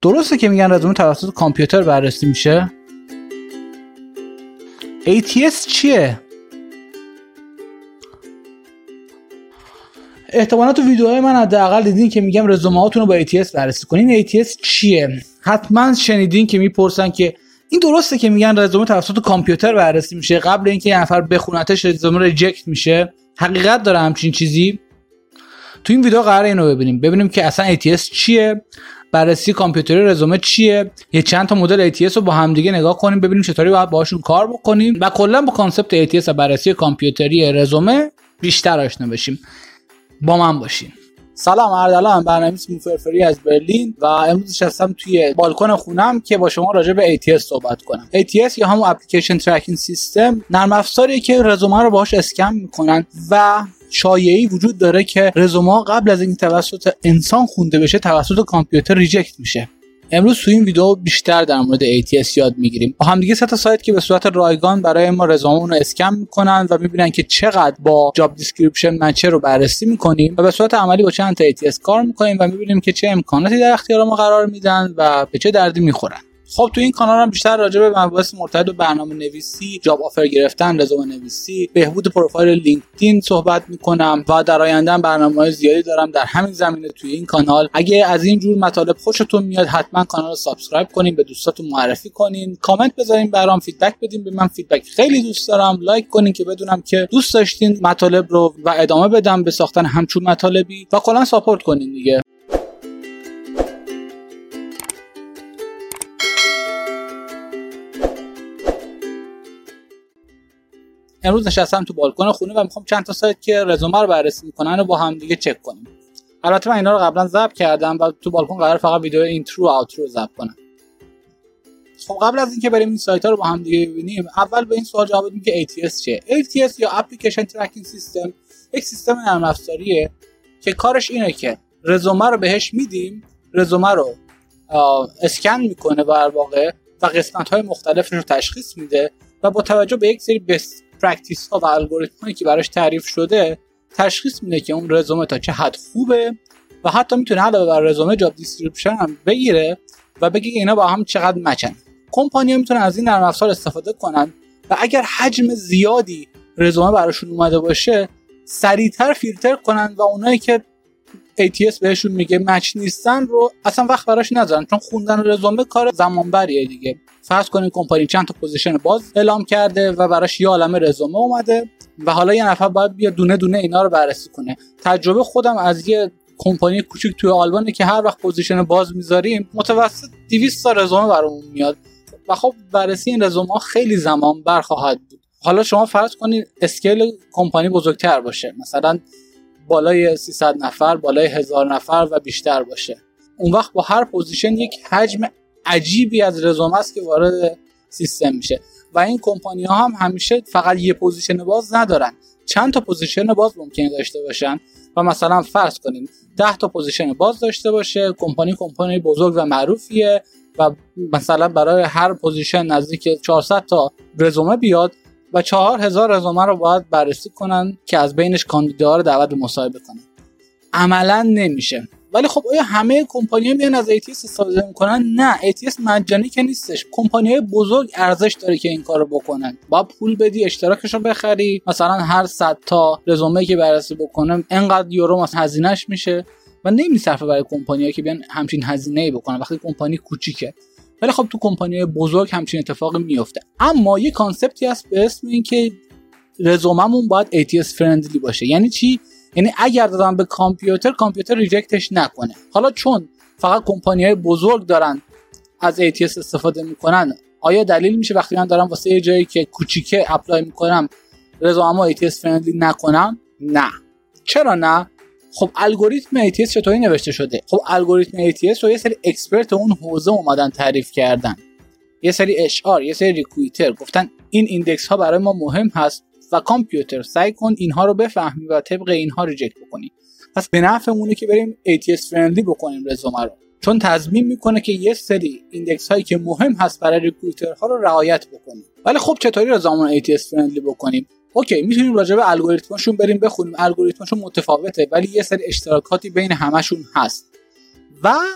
درسته که میگن رزومه توسط کامپیوتر بررسی میشه؟ ATS چیه؟ احتمالاً تو ویدیوهای من حداقل دیدین که میگم رزومه هاتون رو با ATS بررسی کنین. ATS چیه؟ حتما شنیدین که میپرسن که این درسته که میگن رزومه توسط کامپیوتر بررسی میشه، قبل اینکه یه نفر بخونتش رزومه ریجکت میشه؟ حقیقت داره همچین چیزی؟ تو این ویدیو قراره اینو ببینیم که اصلا ATS چیه، بررسی کامپیوتری رزومه چیه، یه چند تا مدل ATS رو با هم دیگه نگاه کنیم ببینیم چطوری باید باهاشون کار بکنیم و کلا با کانسپت ATS و بررسی کامپیوتری رزومه بیشتر آشنا بشیم. با من باشین. سلام، اردلان، برنامه‌نویس موفرفری از برلین و امروز نشستم توی بالکن خونم که با شما راجع به ATS صحبت کنم. ATS یا همون اپلیکیشن ترکینگ سیستم، نرم افزاریه که رزومه رو باهاش اسکن میکنن و شایعی وجود داره که رزومه قبل از اینکه توسط انسان خونده بشه توسط کامپیوتر ریجکت میشه. امروز تو این ویدیو بیشتر در مورد ATS یاد میگیریم. با هم دیگه سه تا سایت که به صورت رایگان برای ما رزوممون رو اسکن میکنن و میبینن که چقدر با جاب دیسکریپشن مچ رو بررسی میکنیم و به صورت عملی با چند تا ATS کار میکنیم و میبینیم که چه امکاناتی در اختیار ما قرار میدن و به چه دردی میخورن. خب تو این کانال هم بیشتر راجع به مباحث مرتبط با برنامه‌نویسی، جاب آفر گرفتن، رزومه نویسی، بهبود پروفایل لینکدین صحبت میکنم و در آینده برنامه‌های زیادی دارم در همین زمینه توی این کانال. اگه از این جور مطالب خوشتون میاد حتما کانال رو سابسکرایب کنین، به دوستاتون معرفی کنین، کامنت بذارین، برام فیدبک بدین. به من فیدبک خیلی دوست دارم. لایک کنین که بدونم که دوست داشتین مطالب رو و ادامه بدم به ساختن همچون مطالبی و کلا ساپورت کنین دیگه. امروز نشستم تو بالکن خونه و میخوام چند تا سایت که رزومه رو بررسی میکنن رو با هم دیگه چک کنیم. البته من اینا رو قبلا ضبط کردم و تو بالکن قرار فقط ویدیو اینترو و آوترو ضبط کنم. خب قبل از اینکه بریم این سایت ها رو با هم دیگه ببینیم، اول به این سوال جواب بدیم که ATS چیه. ATS یا اپلیکیشن ترکینگ سیستم یک سیستم نرم افزاریه که کارش اینه که رزومه رو بهش میدیم، رزومه رو اسکن میکنه در واقع و قسمت‌های مختلفش رو تشخیص میده و با توجه به یک سری بست پرکتیس ها و الگوریتمایی که براش تعریف شده تشخیص میده که اون رزومه تا چه حد خوبه و حتی میتونه علاوه بر رزومه جاب دیسکریپشن هم بگیره و بگه اینا با هم چقدر مچن. کمپانی‌ها میتونن از این نرم افزار استفاده کنن و اگر حجم زیادی رزومه براشون اومده باشه سریعتر فیلتر کنن و اونایی که ATS بهشون میگه مچ نیستن رو اصلا وقت براش نذارن، چون خوندن رزومه کار زمانبریه دیگه. فرض کنین کمپانی چند تا پوزیشن باز اعلام کرده و براش یه عالمه رزومه اومده و حالا یه نفر باید بیا دونه دونه اینا رو بررسی کنه. تجربه خودم از یه کمپانی کوچیک توی آلبانه که هر وقت پوزیشن باز میذاریم متوسط 200 تا رزومه برامون میاد و خب بررسی این رزومه ها خیلی زمان بر خواهد بود. حالا شما فرض کنین اسکیل کمپانی بزرگتر باشه، مثلا بالای 300 نفر، بالای 1000 نفر و بیشتر باشه. اون وقت با هر پوزیشن یک حجم عجیبی از رزومه است که وارد سیستم میشه و این کمپانی‌ها هم همیشه فقط یه پوزیشن باز ندارن، چند تا پوزیشن باز ممکنه داشته باشن و مثلا فرض کنین 10 تا پوزیشن باز داشته باشه. کمپانی بزرگ و معروفیه و مثلا برای هر پوزیشن نزدیک 400 تا رزومه بیاد و 4000 رزومه رو باید بررسی کنن که از بینش کاندیداها رو دعوت به مصاحبه کنن. عملاً نمیشه. ولی خب آیا همه کمپانی‌ها میان از ATS استفاده میکنن؟ نه، ATS مجانی که نیستش. کمپانی‌های بزرگ ارزش داره که این کارو بکنن. باید پول بدی، اشتراکش رو بخری. مثلا هر 100 تا رزومه که بررسی بکنه اینقدر یورو مثلا هزینه‌اش میشه و نمیصرفه برای کمپانی‌ها که بیان همچین هزینه‌ای بکنن وقتی کمپانی کوچیکه. ولی خب تو کمپانی‌های بزرگ همچین اتفاقی میفته. اما یه کانسپتی هست به اسم این که رزوممون باید ATS فرندلی باشه. یعنی چی؟ یعنی اگر دادم به کامپیوتر ریجکتش نکنه. حالا چون فقط کمپانی‌های بزرگ دارن از ATS استفاده میکنن، آیا دلیل میشه وقتی من دارم واسه یه جایی که کوچیکه اپلای میکنم رزومه‌مو ATS فرندلی نکنم؟ نه. چرا نه؟ خب الگوریتم ATS چطوری نوشته شده؟ خب الگوریتم ATS رو یه سری اکسپرت اون حوزه اومدن تعریف کردن. یه سری HR، یه سری ریکرویتر گفتن این ایندکس ها برای ما مهم هست و کامپیوتر سعی کن اینها رو بفهمی و طبق اینها ریجکت بکنی. پس به نفعمونه که بریم ATS فرندلی بکنیم رزومه رو، چون تضمین میکنه که یه سری ایندکس هایی که مهم هست برای ریکرویترها رو رعایت بکنیم. ولی خب چطوری رزومه ATS فرندلی بکنیم؟ اوکی، میتونیم راجع به الگوریتماشون بریم بخونیم، الگوریتماشون متفاوته ولی یه سری اشتراکاتی بین همشون هست و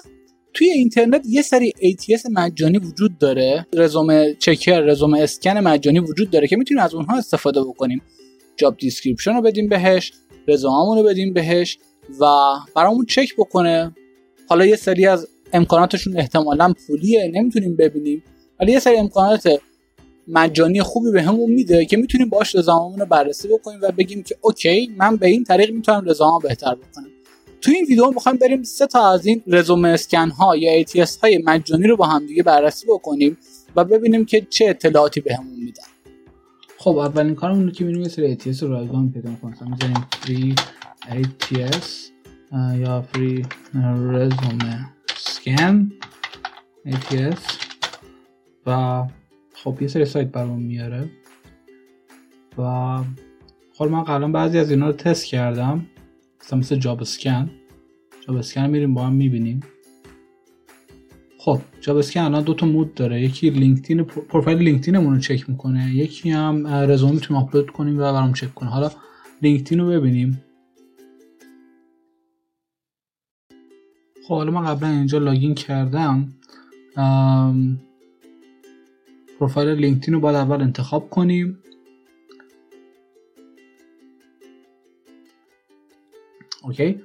توی اینترنت یه سری ATS مجانی وجود داره، رزومه چکر، رزومه اسکن مجانی وجود داره که میتونیم از اونها استفاده بکنیم. جاب دیسکریپشن رو بدیم بهش، رزوممون رو بدیم بهش و برامون چک بکنه. حالا یه سری از امکاناتشون احتمالاً پولیه، نمیتونیم ببینیم، ولی یه سری امکانات مجانی خوبی بهمون میده که میتونیم باهاش رزوممون رو بررسی بکنیم و بگیم که اوکی من به این طریق میتونم رزوممو بهتر بکنم. تو این ویدیو میخوایم بریم 3 تا از این رزومه اسکن ها یا ATS های مجانی رو با هم دیگه بررسی بکنیم و ببینیم که چه اطلاعاتی بهمون میدن. خب اولین کارمون رو که میریم یه سری ATS رو رایگان پیدا می‌کنیم. می‌ذاریم free ATS یا free resume scan ATS و خب یه سری سایت برامون میاره و خب من قبلا بعضی از اینا رو تست کردم، مثل جاب اسکن میریم با هم میبینیم. خب جاب اسکن الان 2 تا مود داره، یکی لینکدین، پروفایل لینکدینمون رو چک میکنه، یکی هم رزومه میتونیم آپلود کنیم و برام چک کنه. حالا لینکدین رو ببینیم. خب حالا من قبلا اینجا لاگین کردم، پروفایل لینکدین رو باید اول انتخاب کنیم. اوکی،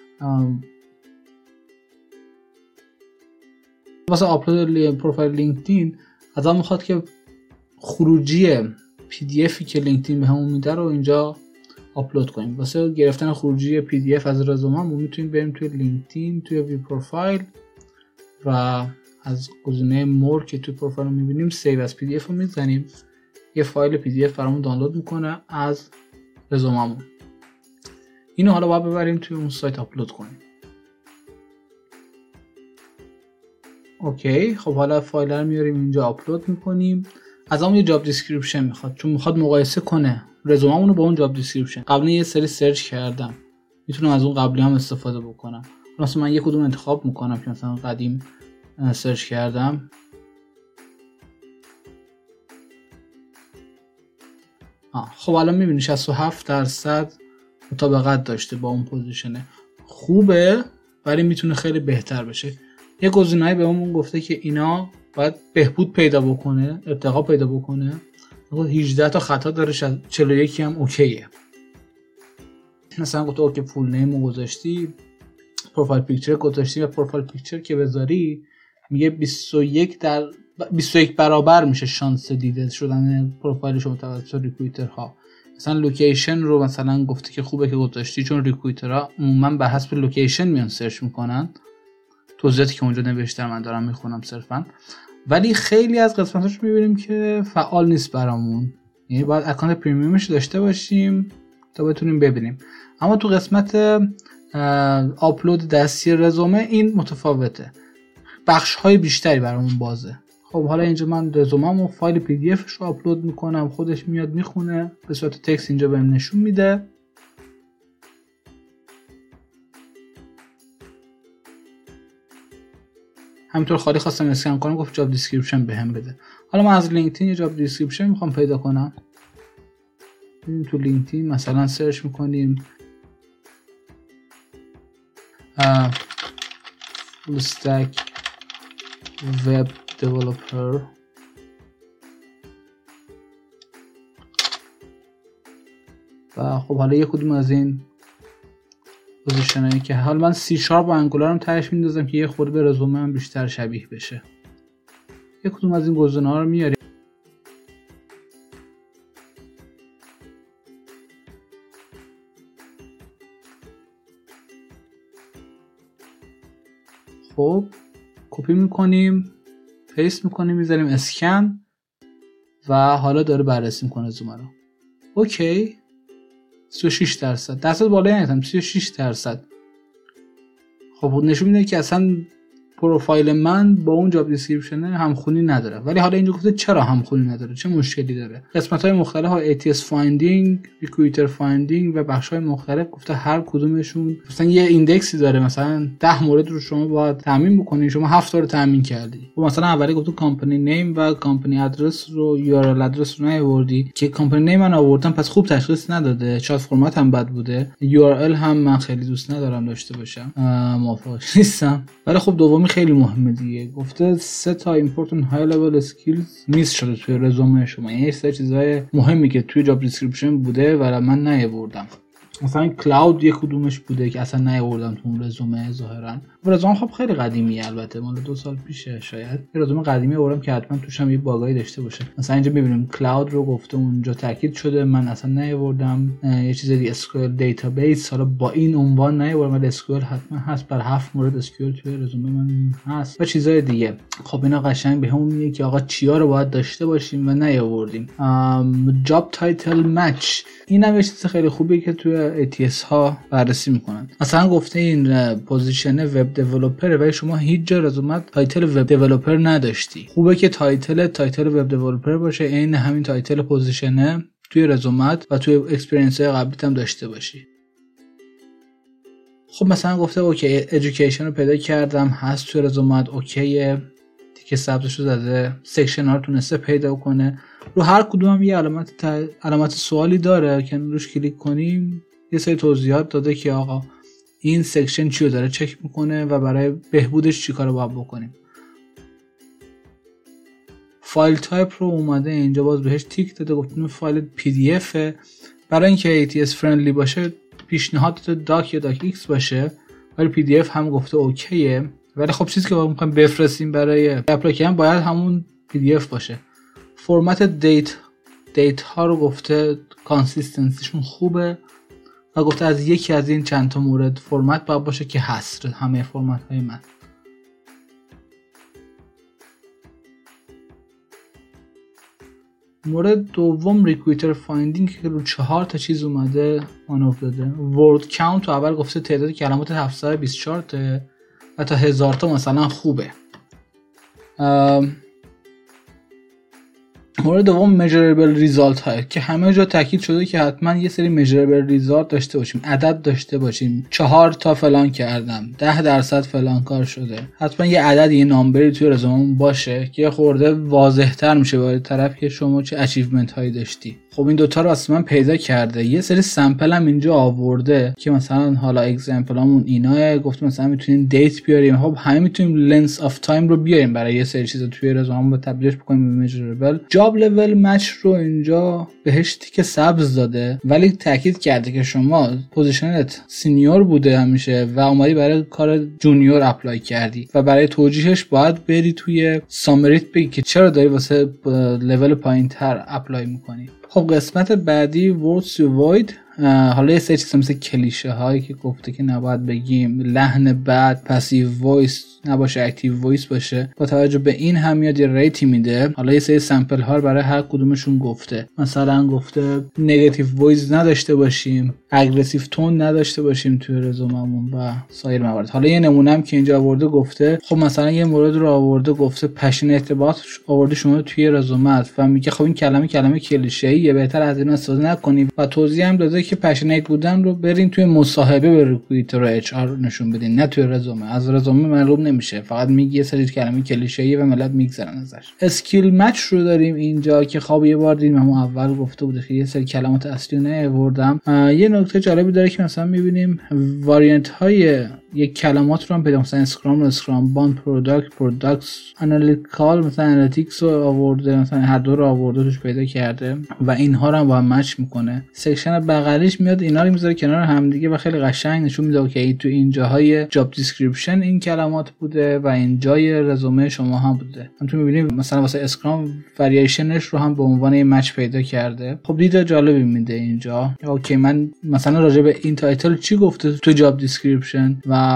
واسه آپلود پروفایل لینکدین ازم میخواد که خروجی PDF که لینکدین بهمون میده رو اینجا آپلود کنیم. واسه گرفتن خروجی PDF از رزوممون میتونیم بریم توی لینکدین، توی ویو پروفایل و از گزینه مور که توی پروفایل رو میبینیم سیو از PDF رو میزنیم، یه فایل PDF برامون دانلود میکنه از رزوممون. اینو حالا باید ببریم توی اون سایت آپلود کنیم. اوکی، خب حالا فایل رو میاریم اینجا آپلود میکنیم. از همون یه جاب دیسکریپشن میخواد، چون میخواد مقایسه کنه رزوممون رو با اون جاب دیسکریپشن. قبلا یه سری سرچ کردم، میتونم از اون قبلی هم استفاده بکنم. مثلا من یه کدوم انتخاب میکنم که مثلا قدیم سرچ کردم. خب الان میبینی 67% مطابقت داشته با اون پوزیشنه. خوبه ولی میتونه خیلی بهتر بشه. یه گزینه‌ای بهمون گفته که اینا باید بهبود پیدا بکنه، ارتقا پیدا بکنه. 18 تا خطا داره، 41 هم اوکیه. مثلا گفته اوکی فول نیم رو گذاشتی، پروفایل پیکچر گذاشتی و پروفایل پیکچر که بذاری میگه 21 برابر میشه شانس دیده شدن پروفایل شما توسط ریکرویترها. مثلا لوکیشن رو مثلا گفته که خوبه که گذاشتی، چون ریکرویترها عموما به حسب لوکیشن میان سرچ میکنن. توضیحاتی که اونجا نوشتم من دارم میخونم صرفا، ولی خیلی از قسمتاش میبینیم که فعال نیست برامون، یعنی باید اکانت پریمیومش داشته باشیم تا بتونیم ببینیم. اما تو قسمت آپلود دستی رزومه این متفاوته، بخش های بیشتری برامون بازه. خب حالا اینجا من رزومه‌مو فایل PDF رو آپلود میکنم، خودش میاد میخونه به صورت تکست اینجا بهم نشون میده. همینطور خالی خواستم اسکن کنم، گفت جاب دیسکریپشن بهم بده. حالا من از لینکدین یه جاب دیسکریپشن میخوام پیدا کنم. تو لینکدین مثلا سرچ میکنیم full stack web developer و خب حالا یک کدوم از این پوزیشنایی که حالا من C# و انگولارم تهش میندازم که یه خورده به رزومه من بیشتر شبیه بشه. یک کدوم از این گزینه‌ها رو میاریم. خب کپی میکنیم، پیست میکنیم، میذاریم اسکن و حالا داره بررسی میکنه رزومه رو. اوکی، 36% درصد بالایی نیستم، 36%. خب نشون میده که اصلا پروفایل من با اون جاب دیسکریپشن همخونی نداره. ولی حالا اینجا گفته چرا همخونی نداره، چه مشکلی داره. قسمت‌های مختلف ها ATS فایندینگ، ریکرویتر فایندینگ و بخش‌های مختلف گفته هر کدومشون مثلا یه ایندکسی داره، مثلا 10 مورد رو شما باید تامین بکنید، شما 7 تا رو تامین کردی. و مثلا اولی گفته کامپانی نیم و کامپانی ادرس رو URL ادرس رو نیاوردی که کامپانی نیم من آوردم پس خوب تشخیص نداده، شاید فرمت هم بد بوده. URL هم من خیلی دوست ندارم داشته باشم، موافق نیستم. ولی خب دومی دومی خیلی مهمه دیگه. گفته 3 تا important high level skills میس شده توی رزومه شما. این 3 چیزای مهمی که توی جاب دیسکریپشن بوده و من نیاوردم. مثلا کلاود یک کدومش بوده که اصلا نیاوردم تو اون رزومه ظاهرا. رزومه خب خیلی قدیمیه، البته مال 2 سال پیشه شاید. یه رزومه قدیمی آوردم که حتما توش هم یه باگایی داشته باشه. مثلا اینجا می‌بینیم کلاود رو گفته اونجا تاکید شده، من اصلا نیاوردم. یه چیز دیگه اسکیول دیتابیس، حالا با این عنوان نیاوردم ولی اسکیول حتما هست. بر 7 مورد اسکیول توی رزومه من هست و چیزای دیگه. خب اینا قشنگ بهمون میگه که آقا چیا رو باید داشته باشیم و نیاوردیم. جاب تایتل مچ، اینم یه چیز خیلی خوبیه که توی ATS ها بررسی میکنن. مثلا گفته این پوزیشن وب دیولپر ولی شما هیچ جا رزومه تایتل وب دیولپر نداشتی. خوبه که تایتل وب دیولپر باشه، عین همین تایتل پوزیشنه توی رزومت و توی اکسپریانس های قبلیت هم داشته باشی. خب مثلا گفته اوکی ادویکیشن رو پیدا کردم، هست توی رزومت، اوکیه، تیک سبزش رو زده، سکشن ها رو تونسته پیدا کنه. رو هر کدوم هم یه علامت سوالی داره که روش کلیک کنیم یه سری توضیحات داده که آقا این سکشن چی رو داره چک میکنه و برای بهبودش چی کار رو باید بکنیم. فایل تایپ رو اومده اینجا باز بهش تیک داده، گفتیم فایل PDF برای اینکه ATS فرندلی باشه پیشنهاد داده داک یا داک ایکس باشه، ولی PDF هم گفته اوکیه. ولی خب چیزی که باید میخوایم بفرستیم برای اپلای کردن باید همون PDF باشه. فرمت دیت ها رو گفته کانسیستنسیشون خوبه و گفته از یکی از این چند تا مورد فرمت باید باشه که هست همه فرمت های من. مورد دوم ریکرویتر فایندینگ که رو 4 تا چیز اومده آنوف داده. ورد کاونت اول گفته تعداد کلمات 724 تا و تا 1000 تا مثلا خوبه. مورد دوم میجربل ریزالت های که همه جا تاکید شده که حتما یه سری میجربل ریزالت داشته باشیم، عدد داشته باشیم. 4 تا فلان کردم، 10% فلان کار شده، حتما یه عدد یه نامبری توی رزوممون باشه که خورده واضح تر میشه برای طرف که شما چه اچیومنت هایی داشتی. خب این دوتا رو اصلا پیدا کرده. یه سری سمپل هم اینجا آورده که مثلا حالا اگزمپل همون ایناه. گفتم مثلا میتونیم دیت بیاریم، خب همه میتونیم لنس آف تایم رو بیاریم برای یه سری چیزا توی رزوممون و تبدیلش بکنیم به میجربل. جاب لول مچ رو اینجا بهش تیک سبز داده ولی تاکید کرده که شما پوزیشنت سینیور بوده همیشه و اومدی برای کار جونیور اپلای کردی و برای توجیهش باید بری توی سامریت بگی که چرا داری واسه لول پایینتر اپلای میکنی. خب قسمت بعدی words to avoid، حالا یه سری چیزا مثل کلیشه هایی که گفته که نباید بگیم، لحن بد، پسیو وایس نباشه، اکتیو وایس باشه. با توجه به این هم میاد یه ریتی میده. حالا یه سری سمپل ها برای هر کدومشون گفته. مثلا گفته نگاتیو وایس نداشته باشیم، اگریسیو تون نداشته باشیم توی رزوممون و سایر موارد. حالا یه نمونه هم که اینجا آورده گفته، خب مثلا یه مورد رو آورده گفته پشنیت اباوت آورده شما توی رزومت و میگه خب این کلمه کلیشه‌ایه، بهتر از این استفاده نکنید و توضیح هم داده که پشنیت بودن رو برین توی مصاحبه به ریکرویتر و اچ آر نشون بدین، نه توی رزومه. از رزومه معلوم نمیشه، فقط میگه یه سری کلمه کلیشه‌ایه و ملت میگذرن ازش. اسکیل مچ رو داریم اینجا که خب یه بار دیدیم همون اول گفته بوده که یه سری کلمات اصلی نیاوردم. یه نکته جالبی داره که مثلا میبینیم واریانت های یک کلمات رو هم پیدا، مثلا اسکرام و اسکرام باند، پروداکتس، آنالیتیکال، مثلا آنالیتیکس رو آورده، مثلا هر دو رو آورده توش پیدا کرده و اینها رو هم با هم مچ میکنه. سکشن بغلیش میاد اینا رو میذاره کنار هم دیگه و خیلی قشنگ نشون میده که تو این جاهای جاب دیسکریپشن این کلمات بوده و این جای رزومه شما هم بوده. همونطور میبینیم مثلا واسه اسکرام وارییشنش رو هم به عنوان یه مچ پیدا کرده. خب دید جالبی میده اینجا. اوکی من مثلا راجع به این تایتل چی گفته تو جاب دیسکریپشن و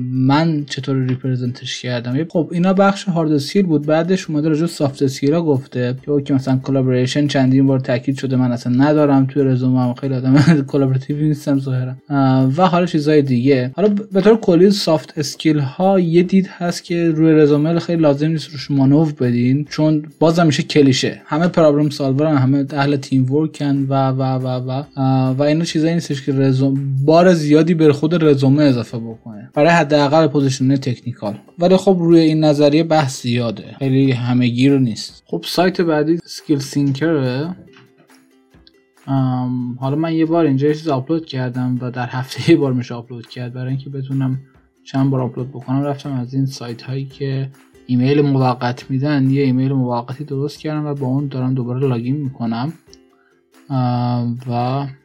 من چطور ریپرزنتش کردم. خب اینا بخش هارد اسکیل بود. بعدش اومده راجع به سافت اسکیل ها گفته که مثلا کلابوریشن چندین بار تاکید شده، من اصلا ندارم توی رزومم، خیلی آدم کلابراتیو نیستم ظاهرا و حالا چیزای دیگه. حالا به طور کلی سافت اسکیل ها یه دید هست که روی رزومه خیلی لازم نیست روش مانور بدین، چون بازم میشه کلیشه. همه پرابلم سالورن، همه اهل تیم ورکن و اینا چیزایی نیستش که بار زیادی بر خود رزومه اضافه بکنه برای حداقل پوزیشن تکنیکال. ولی خب روی این نظریه بحث زیاده، خیلی همه‌گیر نیست. خب سایت بعدی اسکیل سینکره. حالا من یه بار اینجا یه چیز آپلود کردم و در هفته یه بار میشه آپلود کرد برای اینکه بتونم چند بار آپلود بکنم رفتم از این سایت هایی که ایمیل موقت میدن یه ایمیل موقتی درست کردم و با اون دارم دوباره لاگین میکنم و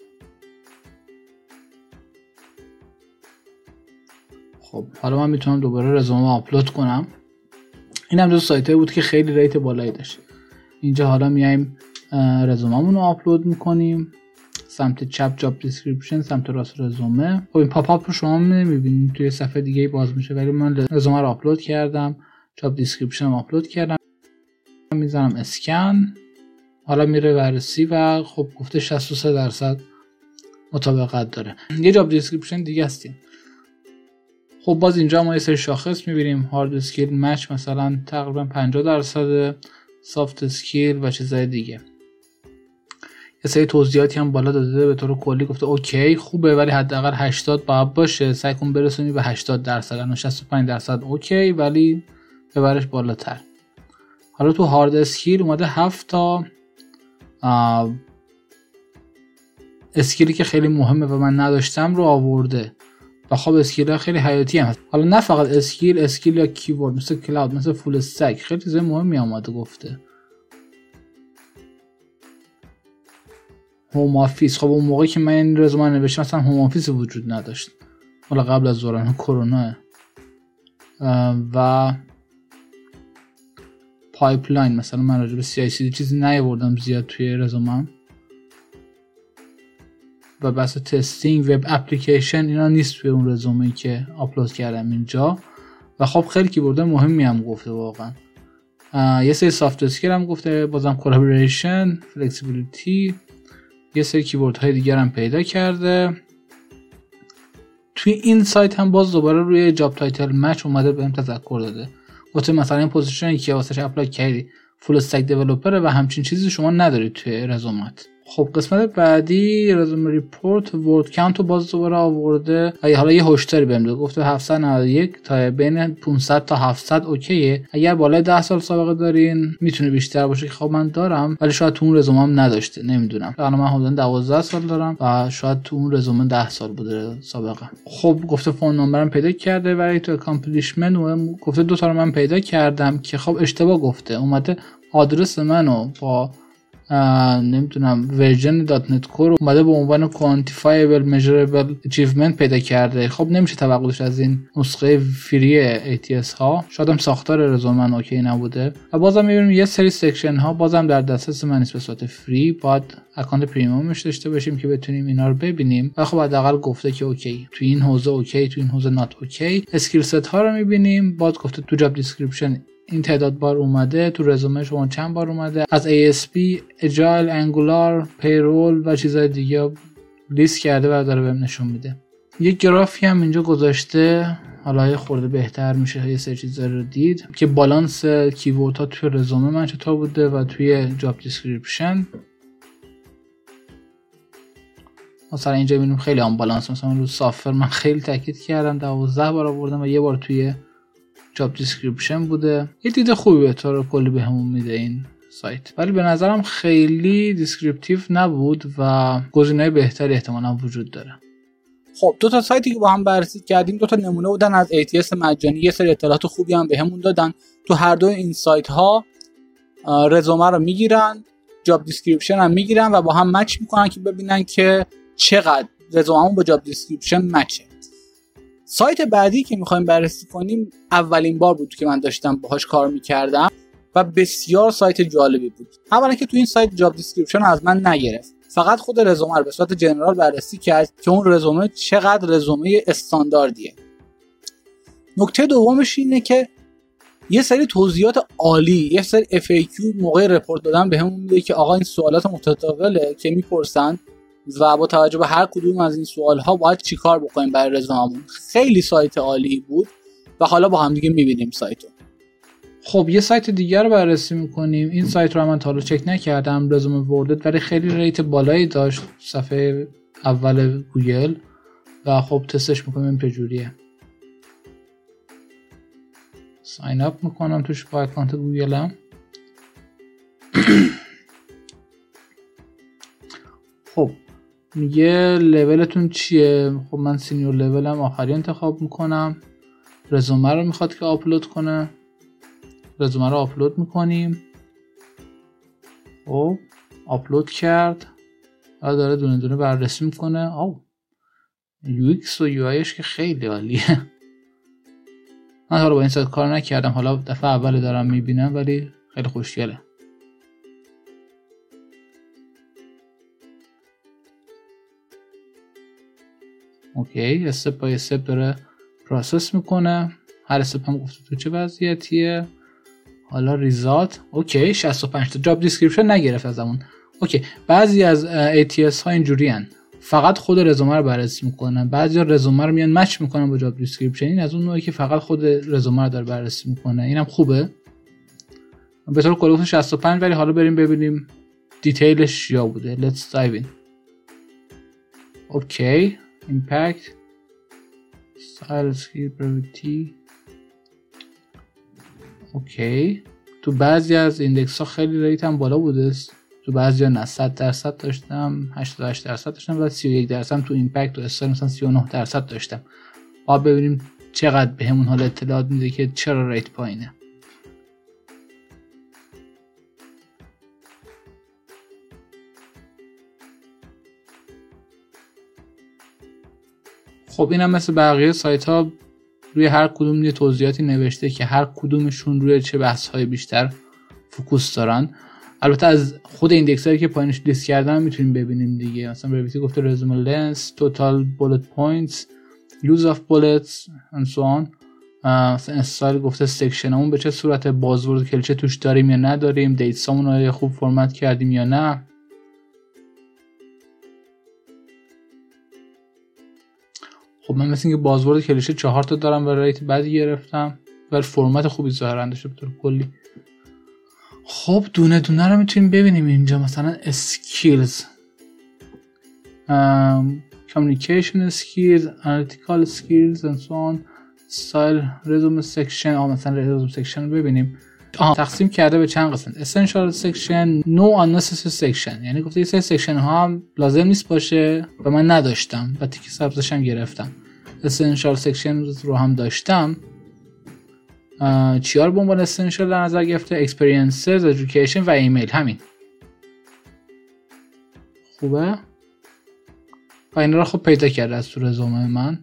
خب حالا من میتونم دوباره رزومه آپلود کنم. این هم دو سایت بود که خیلی ریت بالایی داشت. اینجا حالا میایم رزوممون رو آپلود میکنیم، سمت چپ جاب دیسکریپشن، سمت راست رزومه. خب این پاپ اپ رو شما میبینید توی صفحه دیگه باز میشه، ولی من رزومه رو آپلود کردم، جاب دیسکریپشن رو آپلود کردم، میزنم اسکن، حالا میره بررسی و خب گفته 63% مطابقت داره. یه جاب دیسکریپشن دیگه هستیم. خب باز اینجا ما یه سری شاخص میبینیم، هارد اسکیل مچ مثلا تقریبا 50%، سافت اسکیل و چیزای دیگه. یه سری توضیحاتی هم بالا داده، به طور کلی گفته اوکی خوبه ولی حداقل 80 باید باشه، سعی کن برسونی به 80%، الان 65% اوکی ولی ببرش بالاتر. حالا تو هارد اسکیل اومده 7 تا اسکیلی که خیلی مهمه و من نداشتم رو آورده و خب اسکیل ها خیلی حیاتی هم هست. حالا نه فقط اسکیل یا کیورد مثل کلاود مثل فول استک خیلی چیزای مهمی اومده گفته. هوم آفیس، خب اون موقعی که من این رزومه نوشتم اصلا هوم آفیس وجود نداشت، حالا قبل از دوران کرونا. و پایپلاین مثلا من راجع به CI/CD چیزی نیاوردم زیاد توی رزومم و بحث تستینگ وب اپلیکیشن اینا نیست توی اون رزومه‌ای که آپلود کردم اینجا. و خب خیلی کیورد مهمی هم گفته واقعا. یه سری سافت اسکیل هم گفته، بازم کلابوریشن، فلکسیبیلیتی، یه سری کیورد های دیگر هم پیدا کرده. توی این سایت هم باز دوباره روی جاب تایتل مچ اومده بهم تذکر داده، گفته مثلا این پوزیشنی که واسش اپلای کردی فول استک دیولپر و همچین چیزی شما ندارید توی رزومت. خب قسمت بعدی رزومه ریپورت ورد کانت رو باز دوباره آورده. حالا یه هشداری بهم داد، گفته 791 تا بین 500 تا 700 اوکیه، اگر بالای 10 سال سابقه دارین میتونه بیشتر باشه که خب من دارم ولی شاید تو اون رزومم نداشته، نمیدونم. الان من حدودا 12 سال دارم و شاید تو اون رزومه 10 سال بوده سابقه. خب گفته فون نمبرم پیدا کرده ولی تو اکامپلیشمنت گفته 2 تا رو من پیدا کردم که خب اشتباه گفته، اومده آدرس منو با نمیدونم ورژن .NET Core اومده به عنوان quantifiable measurable achievement پیدا کرده. خب نمیشه توقعش از این نسخه فری ATS ها، شاید هم ساختار رزومه اوکی نبوده. و بازم میبینیم یه سری سکشن ها بازم در دسترس من نیست به صورت فری، باید اکانت پریمیومش داشته باشیم که بتونیم اینا رو ببینیم. و خب حداقل گفته که اوکی تو این حوزه اوکی، تو این حوزه نات اوکی. اسکیل ست ها رو میبینیم، باز گفته تو جاب دیسکریپشن این تعداد بار اومده، تو رزومه شما چند بار اومده، از ASP، اجایل، انگولار، پیرول و چیزای دیگه لیست کرده و داره بهم نشون میده. یک گرافی هم اینجا گذاشته، حالا یه خورده بهتر میشه یه سری چیزا رو دید که بالانس کیوردها توی رزومه من چطور بوده و توی جاب دیسکریپشن. مثلا اینجا میبینیم خیلی آن بالانس، مثلا رو سافر من خیلی تاکید کردم 12 بار آوردم و یه بار توی جاب دیسکریپشن بوده. یه دید خوبی به طور کلی بهمون میده این سایت، ولی به نظرم خیلی دیسکریپتیو نبود و گزینه‌های بهتری احتمالاً وجود داره. خب 2 تا سایتی که با هم بررسی کردیم 2 تا نمونه بودن از ATS مجانی، یه سری اطلاعات خوبی هم بهمون دادن. تو هر دو این سایت ها رزومه رو میگیرن، جاب دیسکریپشن هم میگیرن و با هم مچ میکنن که ببینن که چقدر رزوممون با جاب دیسکریپشن مچه. سایت بعدی که میخوایم بررسی کنیم اولین بار بود که من داشتم باهاش کار میکردم و بسیار سایت جالبی بود. اولا که تو این سایت جاب دیسکریپشن از من نگرفت، فقط خود رزومه رو به صورت جنرال بررسی کرد که اون رزومه چقدر رزومه استانداردیه. نکته دومش اینه که یه سری توضیحات عالی، یه سری FAQ موقع رپورت دادن بهمون میده که آقا این سوالات متداوله که میپرسن و با توجه به هر کدوم از این سوال‌ها باید چیکار بکنیم برای رزوممون. خیلی سایت عالی بود و حالا با هم دیگه می‌بینیم سایتو. خب یه سایت دیگر رو بررسی می‌کنیم. این سایت رو من تا حالا چک نکردم، رزومه وردت، ولی خیلی ریت بالایی داشت صفحه اول گوگل و خب تستش می‌کنیم چجوریه. ساین اپ می‌کنم توش با اکانت گوگلم. خب میگه لولتون چیه؟ خب من سینیور لولم آخری انتخاب میکنم. رزومه رو میخواد که آپلود کنه. رزومه رو آپلود میکنیم. خب آپلود کرد. حالا داره دونه دونه بررسی میکنه. UX و UIش که خیلی عالیه. من حالا با این سایت کار نکردم، حالا دفعه اول دارم میبینم، ولی خیلی خوشگله. اوکی، استپ بای استپ داره پروسس میکنه. هر استپ هم گفته تو چه وضعیتیه. حالا ریزالت. اوکی 65 تا جاب دیسکریپشن نگرفت ازمون. اوکی بعضی از ATS ها اینجوری ان، فقط خود رزومه رو بررسی میکنن. بعضیا رزومه رو میان مچ میکنن با جاب دیسکریپشن. این از اون نوعی که فقط خود رزومه رو داره بررسی میکنه. اینم خوبه. به طور کلی 65، ولی حالا بریم ببینیم دیتیلش یا بوده. Let's dive in. اوکی impact style skill brevity. اوکی تو بعضی از ایندکس ها خیلی ریت هم بالا بوده، تو بعضی ها نه. 100% داشتم، 88% داشتم و 31% تو ایمپکت و استایل مثلا 39% داشتم. باید ببینیم چقدر به همون حال اطلاعات میده که چرا ریت پایینه. خب اینم مثل بقیه سایت ها روی هر کدوم یه توضیحاتی نوشته که هر کدومشون روی چه بحث های بیشتر فوکوس دارن. البته از خود ایندکس هایی که پایینش لیست کردم میتونیم ببینیم دیگه. مثلا برویتی گفته رزومه لنس، توتال بولت پوینتس، یوز آف بولتس and so on. مثلا استایل گفته سکشن همون به چه صورت، بازورد کلیشه توش داریم یا نداریم، دیتسامون رو خوب فرمت کردیم یا نه. خب من مثل اینکه بازورد کلیشه 4 تا دارم و ریت بعدی گرفتم، ولی فرمت خوبی ظاهرا داشته به طور کلی. خب دونه دونه رو میتونیم ببینیم اینجا. مثلا skills، communication skills، analytical skills and so on. style resume section. مثلا resume section رو ببینیم. تقسیم کرده به چند قسمت. essential section، no unnecessary section. یعنی گفته یه سری سکشن ها هم لازم نیست باشه و من نداشتم و تیک سبزش هم گرفتم. essential section رو هم داشتم. چیار به عنوان essential در نظر گرفته؟ experiences، education و ایمیل. همین خوبه و اینا رو خب پیدا کرده از تو رزومه من.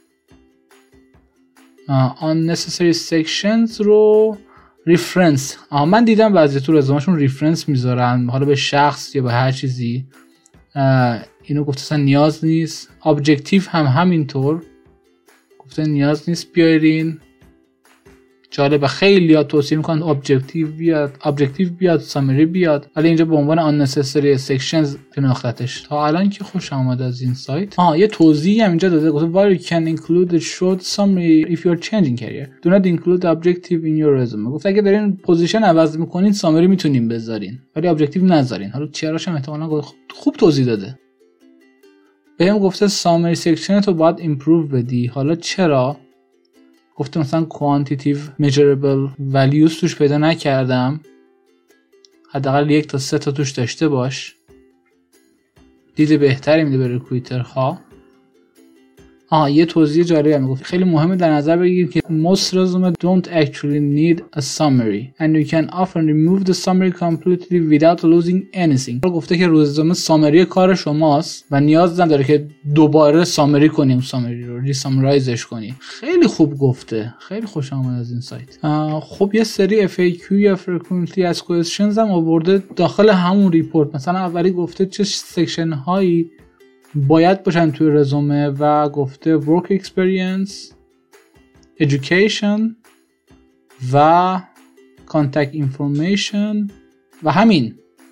unnecessary sections رو ریفرنس. من دیدم بعضی تو رزومهشون ریفرنس میذارن، حالا به شخص یا به هر چیزی. اینو گفته اصلا نیاز نیست. ابجکتیو هم همینطور گفته نیاز نیست بیارین. جالبه خیلی ها توصیه میکنن ابجکتیو بیاد، سامری بیاد، ولی اینجا به عنوان unnecessary sections شناختش. تا الان که خوش آمد از این سایت. یه توضیحی هم اینجا داده، گفته while you can include a short summary if you're changing career do not include the objective in your resume. گفته اگه دارین پوزیشن عوض میکنین سامری میتونین بذارین ولی ابجکتیو نذارین. حالا چراش هم احتمالاً خوب توضیح داده. بهم گفته سامری سکشن تو باید ایمپروو بدی. حالا چرا؟ گفته مثلا quantitative measurable values توش پیدا نکردم، حداقل 1 تا 3 تا توش داشته باش. دید بهتری میده به ریکرویترها. یه توضیح جالبی هم گفت خیلی مهمه در نظر بگیرید که most resumes don't actually need a summary and you can often remove the summary completely without losing anything. گفته که رزومه سامری کار شماست و نیاز نداره که دوباره سامری کنیم، سامری رو ریسامرایزش کنیم. خیلی خوب گفته، خیلی خوش آمد از این سایت. خب یه سری FAQ یا frequently asked questions هم آورده داخل همون ریپورت. مثلا اولی گفته چه سکشن هایی باید باشن توی رزومه و گفته work experience، education و contact information و همین،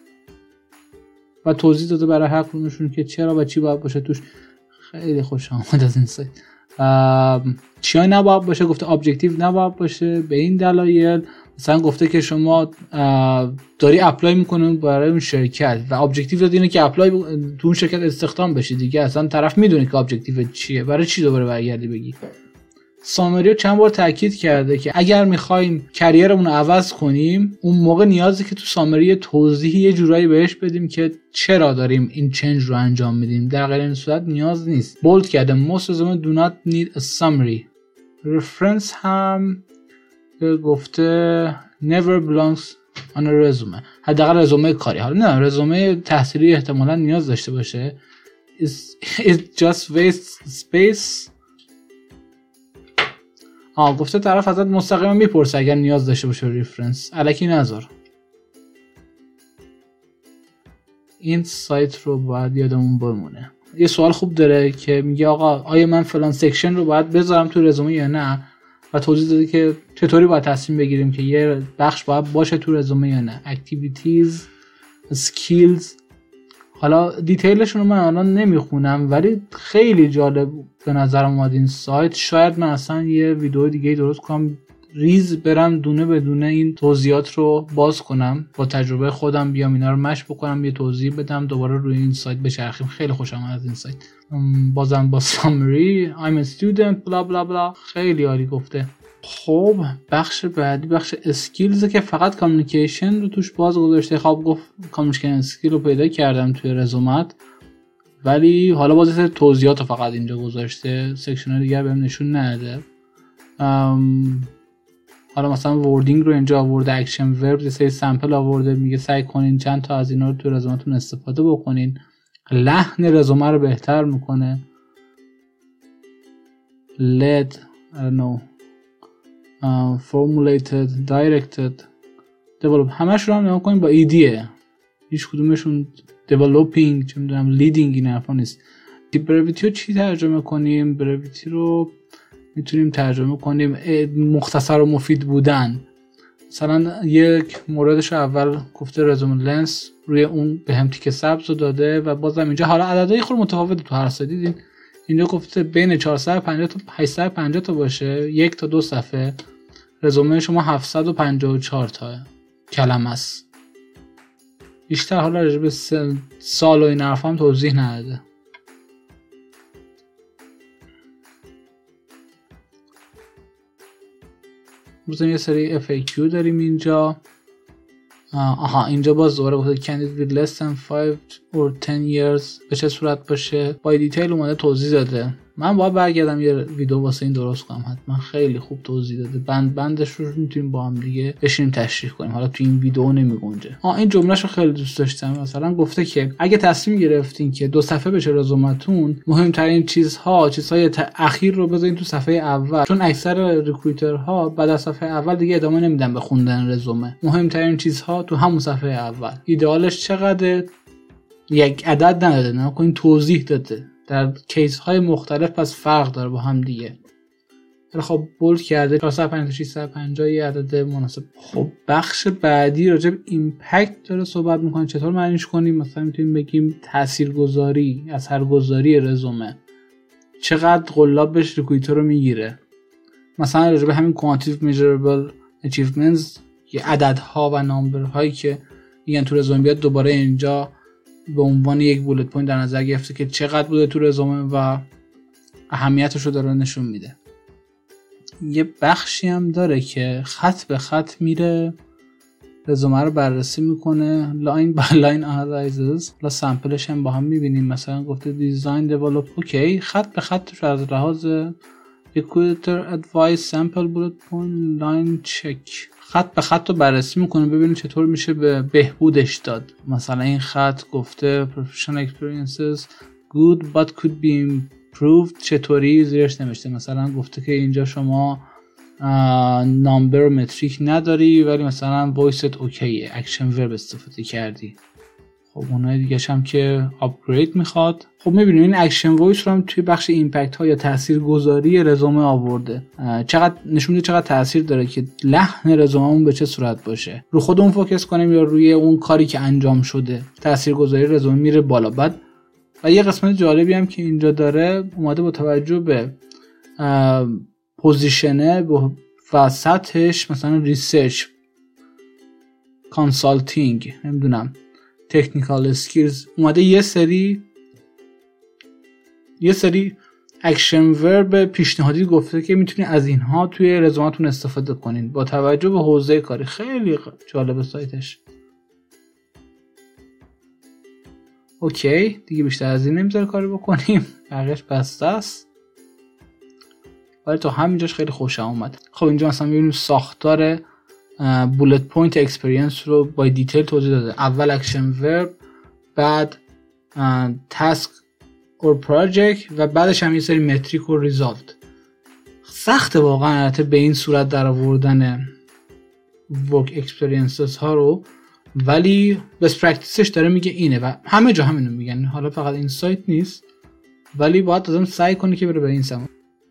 و توضیح داده برای هر کدومشون که چرا و چی باید باشه توش. خیلی خوش آمد از این سایت. چیا نباید باشه؟ گفته objective نباید باشه به این دلایل. مثلا گفته که شما داری اپلای میکنید برای اون شرکت و ابجکتیو داد اینه که اپلای تو اون شرکت استخدام بشی دیگه، اصلا طرف میدونه که ابجکتیو چیه، برای چی دوباره برگردی بگی. سامری چند بار تاکید کرده که اگر میخوایم کریرمون رو عوض کنیم اون موقع نیازه که تو سامری توضیحی یه جورایی بهش بدیم که چرا داریم این چنج رو انجام میدیم. در غیر این صورت نیاز نیست. بولد کرده most resume do not need a summary. reference هم گفته never belongs on a resume. حداقل رزومه کاری. حالا نه رزومه تحصیلی احتمالاً نیاز داشته باشه. It just wastes space. گفته طرف ازت مستقیما میپرسه اگر نیاز داشته باشه ریفرنس. الکی نذار. این سایت رو باید یادمون بمونه. یه سوال خوب داره که میگه آقا آیا من فلان سکشن رو باید بذارم تو رزومه یا نه، و توضیح داده که چطوری باید تصمیم بگیریم که یه بخش باید باشه تو رزومه یا نه. activities skills. حالا دیتیلشون رو من الان نمیخونم ولی خیلی جالب به نظر اومد این سایت. شاید من اصلا یه ویدیو دیگه درست کنم ریز برم دونه به دونه این توضیحات رو باز کنم، با تجربه خودم بیام اینا رو مشق بکنم، یه توضیح بدم، دوباره روی این سایت بچرخیم. خیلی خوشم اومد از این سایت. بازم با سامری I'm a student بلا بلا بلا. خیلی عالی گفته. خب بخش بعدی بخش اسکیلز که فقط کامیونیکیشن رو توش باز گذاشته. خب گفت کامیونیکیشن اسکیل رو پیدا کردم توی رزومت، ولی حالا باز توضیحات رو فقط اینجا گذاشته، سکشن دیگه بهم نشون نده. حالا مثلا وردینگ رو اینجا آورده، اکشن ورب یه سری سامپل آورده، میگه سعی کنین چند تا از اینا رو توی رزومتون استفاده بکنین. لحن رزومه رو بهتر میکنه. led I don't know formulated directed develop همش رو هم نگاه کنیم با ایدیه، هیچ کدومشون developing چه میدونم leading این حرفا نیست. برویتی رو چی ترجمه کنیم؟ برویتی رو میتونیم ترجمه کنیم مختصر و مفید بودن. مثلا یک موردش رو اول گفته رزومه لنس، روی اون به هم تیکه سبز رو داده و بازم اینجا حالا عددهای خود متفاوت تو هر سایت دیدین. اینجا گفته بین 450 تا 850 تا باشه، 1 تا 2 صفحه. رزومه شما 754 تا کلمه است. بیشتر حالا راجع به سال و این حرفا هم توضیح نداده. مثلا یه سری FAQ داریم اینجا. اینجا باز دوباره گفته candidate with less than 5 or 10 years به چه صورت باشه. با دیتیل اومده توضیح داده. من باید برگردم یه ویدیو واسه این درست کنم، حتما خیلی خوب توضیح داده. بندش رو میتونیم با هم دیگه بشینیم تشریح کنیم، حالا تو این ویدیو نمیگنجه. این جملهشو خیلی دوست داشتم. مثلا گفته که اگه تصمیم گرفتین که 2 صفحه بشه رزومتون، مهمترین چیزهای اخیر رو بذارین تو صفحه اول، چون اکثر ریکروترها بعد از صفحه اول دیگه ادامه نمیدن به خوندن رزومه. مهمترین چیزها تو همون صفحه اول. ایدئالش چقدر؟ یک عدد نداده، نه این توضیح داده در کیس های مختلف، پس فرق داره با هم دیگه. خب بولد کرده 450 تا 650 یه عدد مناسب. خب بخش بعدی راجع به ایمپکت داره صحبت میکنه، چطور معنیش کنیم. مثلا میتونیم بگیم تاثیرگذاری، اثرگذاری رزومه، چقدر قلابش ریکروتر رو میگیره. مثلا راجع به همین quantitative measurable achievements، یه عددها و نامبرهایی که میگن تو رزومه بیاد، دوباره اینجا به عنوان یک بولت پوینت در نظر گرفته که چقدر بوده تو رزومه و اهمیتش رو داره نشون میده. یه بخشی هم داره که خط به خط میره رزومه رو بررسی میکنه، لاین بای لاین آنالیزز. حالا سامپلش هم با هم میبینیم. مثلا گفته دیزاین دیولپ، اوکی، خط به خطش از لحاظ ریکروتر ادوایس، سامپل بولت پوینت، لاین چک، خط به خط رو بررسی میکنه ببینید چطور میشه به بهبودش داد. مثلا این خط گفته professional experiences good but could be improved، چطوری زیرش نوشته. مثلا گفته که اینجا شما نامبر متریک نداری ولی مثلا وایست اوکیه، اکشن ورب استفاده کردی. خب اونای دیگه هم که آپگرید میخواد. خب میبینید این اکشن وایس رو هم توی بخش ایمپکت ها یا تاثیرگذاری رزومه آورده. چقدر نشون میده چقدر تاثیر داره که لحن رزوممون به چه صورت باشه. رو خودمون فوکس کنیم یا روی اون کاری که انجام شده، تاثیرگذاری رزومه میره بالا. بعد و یه قسمت جالبی هم که اینجا داره، اومده با توجه به پوزیشنه و سطحش، مثلا ریسرچ، کانسالتینگ، نمیدونم تکنیکال اسکیلز، اومده یه سری اکشن ورب پیشنهادی گفته که میتونید از اینها توی رزومتون استفاده کنین با توجه به حوزه کاری. خیلی جالب سایتش. اوکی دیگه بیشتر از این نمیذاره کاری بکنیم، بقیه‌اش بسته است. ولی تا همینجاش خیلی خوشم اومد. خب اینجا مثلا میبینیم ساختار بولت پوینت اکسپریانس رو با دیتیل توضیح داده. اول اکشن ورب، بعد تاسک اور پراجکت و بعدش هم یه سری متریک و ریزالت. سخته واقعا البته به این صورت در آوردن ورک اکسپریانسز ها رو، ولی بس پرکتیسش داره میگه اینه و همه جا همینو میگن. حالا فقط این سایت نیست، ولی باید لازم سعی کنی که بره به این سمت.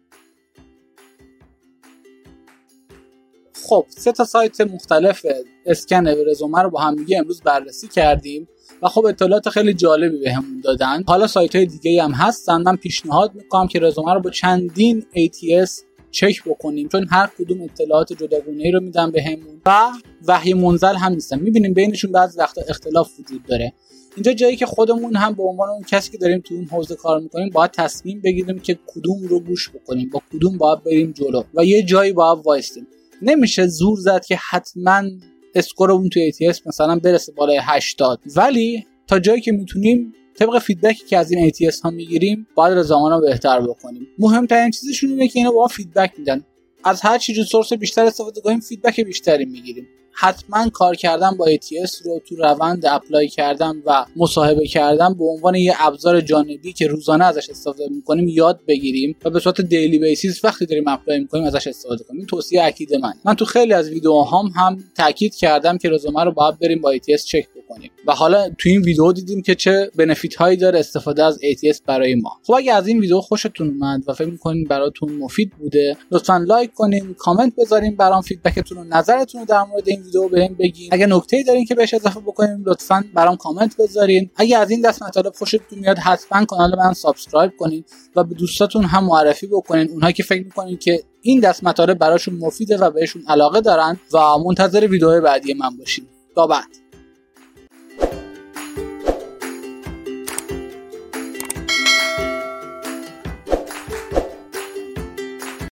خب 3 سایت مختلف اسکن رزومه رو با هم دیگه امروز بررسی کردیم و خب اطلاعات خیلی جالبی بهمون دادن. حالا سایت‌های دیگه هم هستن. من پیشنهاد میکنم که رزومه رو با چندین ATS چک بکنیم، چون هر کدوم اطلاعات جداگونه‌ای رو میدن بهمون و وحی منزل هم نیستن. میبینیم بینشون بعضی وقتا اختلاف وجود داره. اینجا جایی که خودمون هم به عنوان اون کسی که داریم تو اون حوزه کار میکنیم باید تصمیم بگیریم که کدوم رو گوش بکنیم، با کدوم باید بریم جلو و یه جایی باید وایستیم. نمیشه زور زد که حتما اسکورمون تو ATS مثلا برسه بالای 80، ولی تا جایی که میتونیم طبق فیدبکی که از این ATS ها میگیریم باید رزومه رو بهتر بکنیم. مهمترین چیزشون اینه که اینا با ما فیدبک میدن. از هر چیز سورس بیشتر استفاده کنیم فیدبک بیشتری میگیریم. حتما کار کردن با ATS رو تو روند اپلای کردن و مصاحبه کردن به عنوان یه ابزار جانبی که روزانه ازش استفاده میکنیم یاد بگیریم و به صورت دیلی بیسیس وقتی داریم اپلای میکنیم ازش استفاده کنیم. توصیه اکید من تو خیلی از ویدیوهام هم تاکید کردم که رزومه رو باید بریم با ATS چک بکنیم و حالا تو این ویدیو دیدیم که چه بنفیت هایی داره استفاده از ATS برای ما. خب اگه از این ویدیو خوشتون اومد و فکر می‌کنین براتون مفید بوده، لطفاً لایک کنین، کامنت بذارین، برام فیدبکتون و نظرتون رو در مورد این ویدیو بهم بگین. اگه نکته‌ای دارین که بهش اضافه بکنیم لطفاً برام کامنت بذارین. اگه از این دست مطالب خوشتون میاد حتما کانال من سابسکرایب کنین و به دوستاتون هم معرفی بکنین، اونهایی که فکر می‌کنین که این دست مطالب براشون مفیده و بهشون علاقه دارن و منتظر ویدیوهای بعدی من باشین. تا بعد.